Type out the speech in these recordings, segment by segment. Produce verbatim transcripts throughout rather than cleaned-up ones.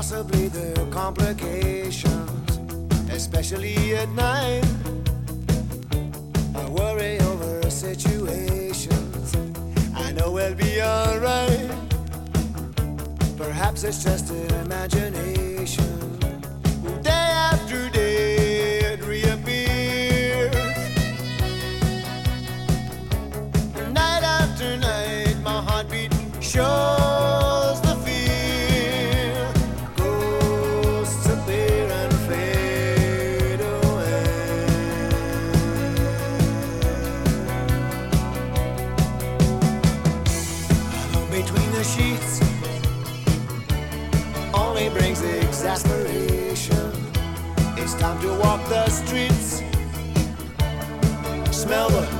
Possibly there are complications, especially at night. I worry over situations. I know we'll be alright. Perhaps it's just an imagination. Day after day it reappears. Night after night my heartbeat shows the fear. Ghosts appear and fade away. Alone between the sheets only brings exasperation. It's time to walk the streets, smell the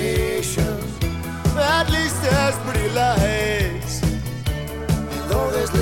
desperation. At least there's pretty lights, and though there's